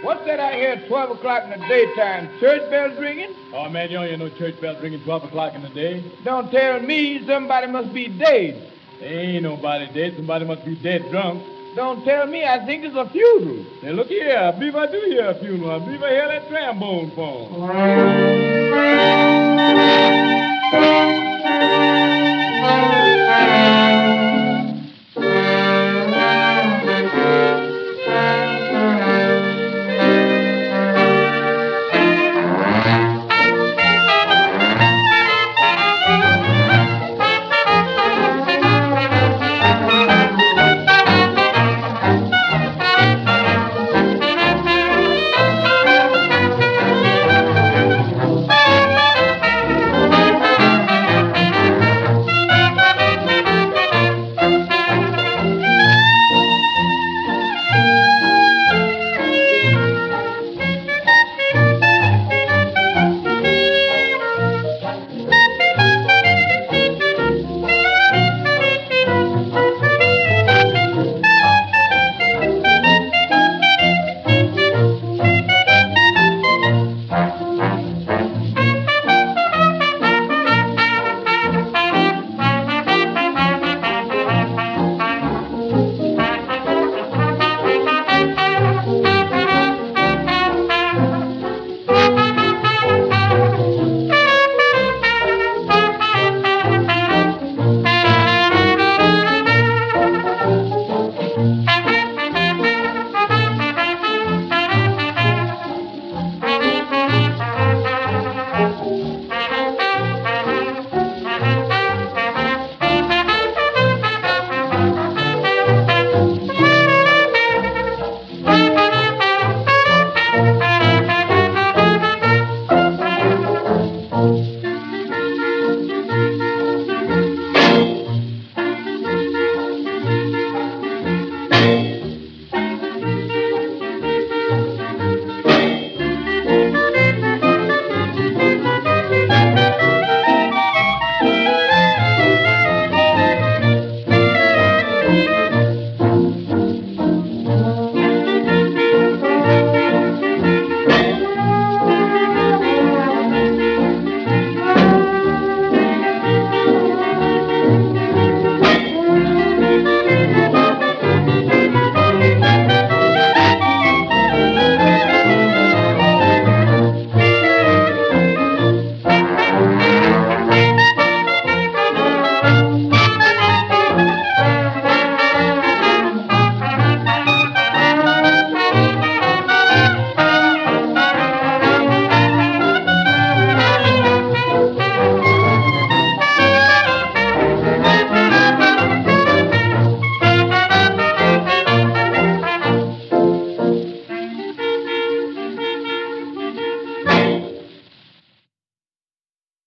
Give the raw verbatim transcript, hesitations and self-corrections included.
What's that I hear at twelve o'clock in the daytime? Church bells ringing? Oh, man, you don't hear no church bells ringing twelve o'clock in the day. Don't tell me somebody must be dead. There ain't nobody dead. Somebody must be dead drunk. Don't tell me. I think it's a funeral. Hey, look here. I believe I do hear a funeral. I believe I hear that trombone phone.